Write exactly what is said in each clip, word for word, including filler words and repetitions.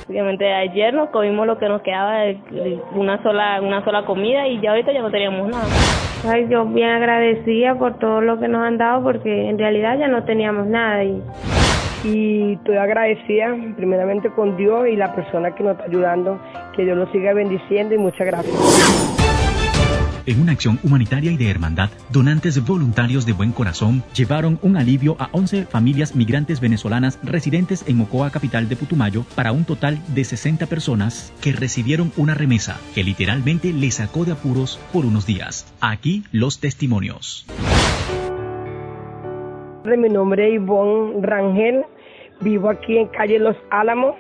Obviamente ayer nos comimos lo que nos quedaba de una sola, una sola comida y ya ahorita ya no teníamos nada. Ay, yo bien agradecida por todo lo que nos han dado porque en realidad ya no teníamos nada. Y, y estoy agradecida primeramente con Dios y la persona que nos está ayudando, que Dios los siga bendiciendo y muchas gracias. En una acción humanitaria y de hermandad, donantes voluntarios de buen corazón llevaron un alivio a once familias migrantes venezolanas residentes en Mocoa, capital de Putumayo, para un total de sesenta personas que recibieron una remesa que literalmente les sacó de apuros por unos días. Aquí los testimonios. Mi nombre es Ivonne Rangel, vivo aquí en calle Los Álamos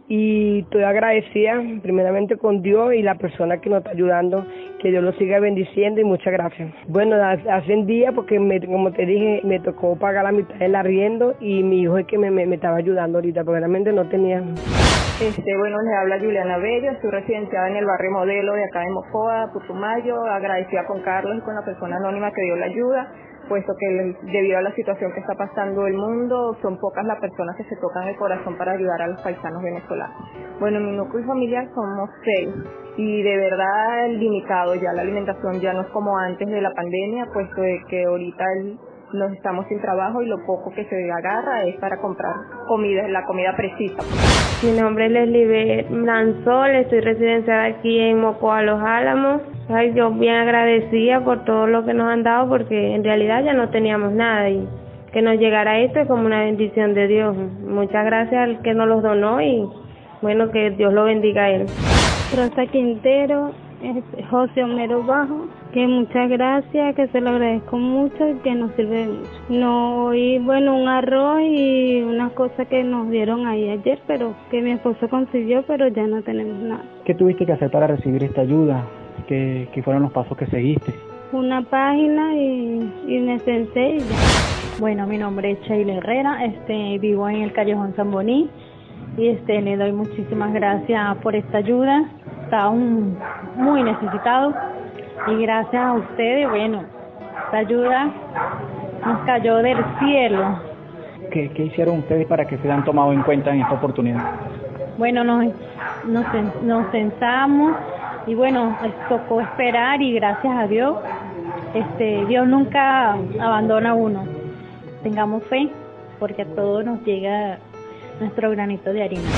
y estoy agradecida primeramente con Dios y la persona que nos está ayudando, que Dios los siga bendiciendo y muchas gracias. Bueno, hace un día porque me, como te dije, me tocó pagar la mitad del arriendo y mi hijo es que me, me, me estaba ayudando ahorita, porque realmente no tenía. Este, bueno, les habla Juliana Bello, estoy residenciada en el barrio Modelo de acá de Mocoa, Putumayo, agradecida con Carlos y con la persona anónima que dio la ayuda, puesto que debido a la situación que está pasando el mundo, son pocas las personas que se tocan el corazón para ayudar a los paisanos venezolanos. Bueno, en mi núcleo familiar somos seis y de verdad limitado ya, la alimentación ya no es como antes de la pandemia, puesto de que ahorita el, nos estamos sin trabajo y lo poco que se agarra es para comprar comida, la comida precisa. Mi nombre es Leslie Blanzol, estoy residenciada aquí en Mocoa, Los Álamos. Ay, yo bien agradecida por todo lo que nos han dado porque en realidad ya no teníamos nada y que nos llegara esto es como una bendición de Dios. Muchas gracias al que nos los donó y bueno, que Dios lo bendiga a él. Rosa Quintero, José Homero Bajo, que muchas gracias, que se lo agradezco mucho y que nos sirve de mucho. No, y bueno, un arroz y unas cosas que nos dieron ahí ayer, pero que mi esposo consiguió, pero ya no tenemos nada. ¿Qué tuviste que hacer para recibir esta ayuda? ¿Qué, qué fueron los pasos que seguiste? Una página y, y me senté y ya. Bueno, mi nombre es Sheila Herrera, este, vivo en el Callejón San Boní y este, le doy muchísimas gracias por esta ayuda. Estaba un, muy necesitado y gracias a ustedes, bueno, esta ayuda nos cayó del cielo. ¿Qué, qué hicieron ustedes para que se han tomado en cuenta en esta oportunidad? Bueno, nos, nos, nos sentamos y bueno, tocó esperar y gracias a Dios, este, Dios nunca abandona a uno. Tengamos fe porque a todos nos llega nuestro granito de harina.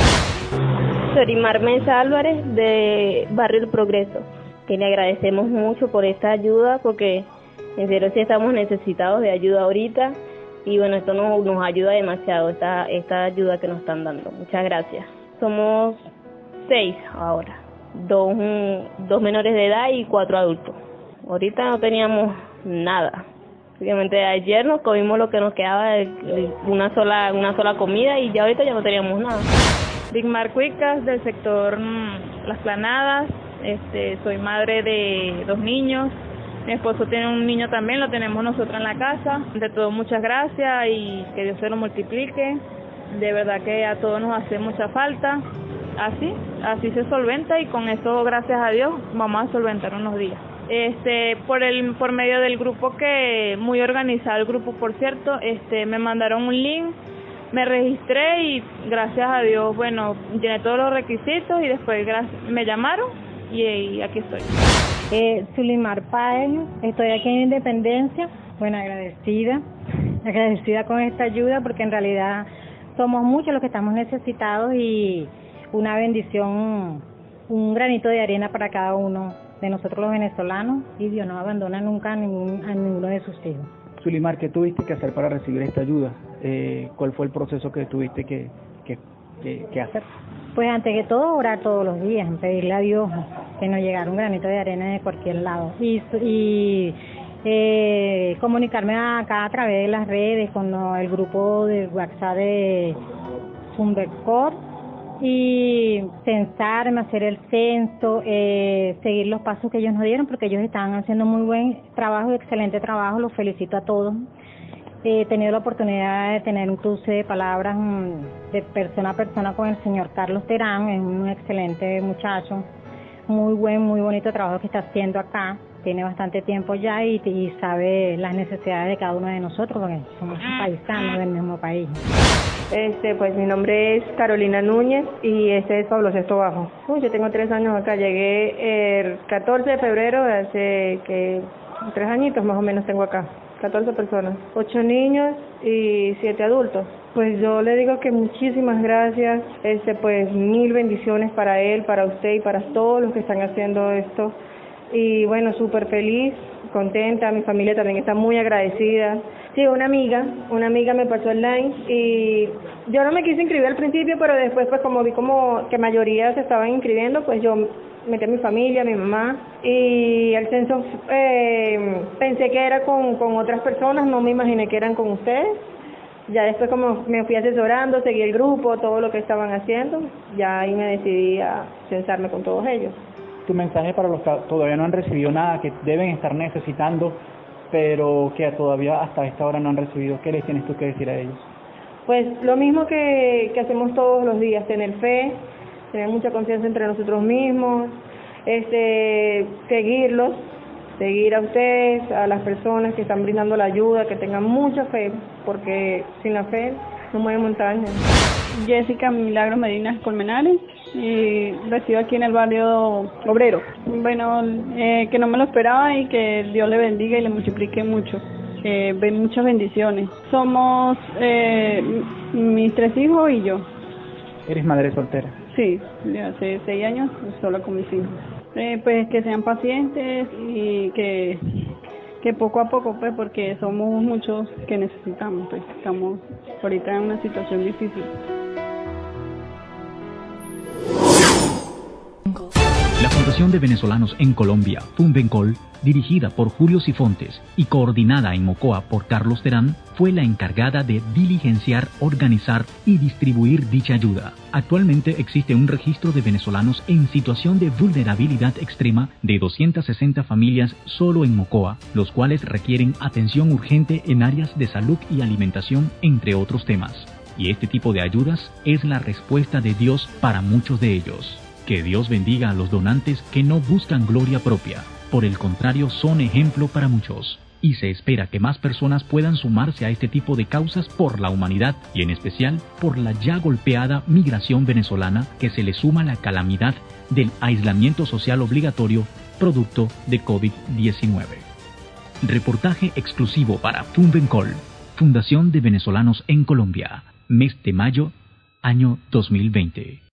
Sorimar Mesa Álvarez de Barrio El Progreso, que le agradecemos mucho por esta ayuda porque en serio sí estamos necesitados de ayuda ahorita y bueno, esto nos, nos ayuda demasiado, esta, esta ayuda que nos están dando. Muchas gracias. Somos seis ahora, dos, dos menores de edad y cuatro adultos. Ahorita no teníamos nada. Obviamente ayer nos comimos lo que nos quedaba de una sola, una sola comida y ya ahorita ya no teníamos nada. Digmar Cuicas, del sector mmm, Las Planadas, este, soy madre de dos niños, mi esposo tiene un niño también, lo tenemos nosotros en la casa. De todo, muchas gracias y que Dios se lo multiplique, de verdad que a todos nos hace mucha falta, así, así se solventa y con eso, gracias a Dios, vamos a solventar unos días. Este, por el, por medio del grupo que, muy organizado el grupo por cierto, este, me mandaron un link, me registré y gracias a Dios, bueno, llené todos los requisitos y después me llamaron y, y aquí estoy. Eh, Zulimar Páez, estoy aquí en Independencia, bueno, agradecida, agradecida con esta ayuda porque en realidad somos muchos los que estamos necesitados y una bendición, un granito de arena para cada uno de nosotros los venezolanos y Dios no abandona nunca a, ningún, a ninguno de sus hijos. Zulimar, ¿qué tuviste que hacer para recibir esta ayuda? Eh, ¿Cuál fue el proceso que tuviste que, que, que, que hacer? Pues antes que todo, orar todos los días, pedirle a Dios que nos llegara un granito de arena de cualquier lado. Y, y eh, comunicarme acá a través de las redes con el grupo de WhatsApp de Fundercor y censarme, hacer el censo, eh, seguir los pasos que ellos nos dieron porque ellos están haciendo muy buen trabajo, excelente trabajo, los felicito a todos. He tenido la oportunidad de tener un cruce de palabras de persona a persona con el señor Carlos Terán, es un excelente muchacho, muy buen, muy bonito trabajo que está haciendo acá. tiene bastante tiempo ya y, y sabe las necesidades de cada uno de nosotros, porque somos paisanos del mismo país. Este, pues mi nombre es Carolina Núñez y este es Pablo Sexto Bajo. Uy, yo tengo tres años acá, llegué el catorce de febrero, hace que tres añitos más o menos tengo acá. catorce personas, ocho niños y siete adultos. Pues yo le digo que muchísimas gracias, este, pues mil bendiciones para él, para usted y para todos los que están haciendo esto. Y bueno, súper feliz, contenta, mi familia también está muy agradecida. Sí, una amiga, una amiga me pasó el line y yo no me quise inscribir al principio, pero después pues como vi como que mayoría se estaban inscribiendo, pues yo metí a mi familia, a mi mamá, y el censo eh, pensé que era con, con otras personas, no me imaginé que eran con ustedes. Ya después como me fui asesorando, seguí el grupo, todo lo que estaban haciendo, ya ahí me decidí a censarme con todos ellos. Tu mensaje para los que todavía no han recibido nada, que deben estar necesitando, pero que todavía hasta esta hora no han recibido, ¿qué les tienes tú que decir a ellos? Pues lo mismo que, que hacemos todos los días, tener fe, tener mucha confianza entre nosotros mismos, este, seguirlos, seguir a ustedes, a las personas que están brindando la ayuda, que tengan mucha fe, porque sin la fe no mueve montañas. Jessica Milagro Medina Colmenares, y resido aquí en el barrio Obrero. Bueno, eh, que no me lo esperaba y que Dios le bendiga y le multiplique mucho. Eh, ven muchas bendiciones. Somos eh, mis tres hijos y yo. ¿Eres madre soltera? Sí, de hace seis años sola con mis hijos. Eh, pues que sean pacientes y que que poco a poco, pues porque somos muchos que necesitamos, pues estamos ahorita en una situación difícil. La Fundación de Venezolanos en Colombia, FUNVENCOL, dirigida por Julio Sifontes y coordinada en Mocoa por Carlos Terán, fue la encargada de diligenciar, organizar y distribuir dicha ayuda. Actualmente existe un registro de venezolanos en situación de vulnerabilidad extrema de doscientas sesenta familias solo en Mocoa, los cuales requieren atención urgente en áreas de salud y alimentación, entre otros temas. Y este tipo de ayudas es la respuesta de Dios para muchos de ellos. Que Dios bendiga a los donantes que no buscan gloria propia. Por el contrario, son ejemplo para muchos. Y se espera que más personas puedan sumarse a este tipo de causas por la humanidad y en especial por la ya golpeada migración venezolana, que se le suma la calamidad del aislamiento social obligatorio producto de COVID diecinueve. Reportaje exclusivo para FUNVENCOL, Fundación de Venezolanos en Colombia, mes de mayo, año dos mil veinte.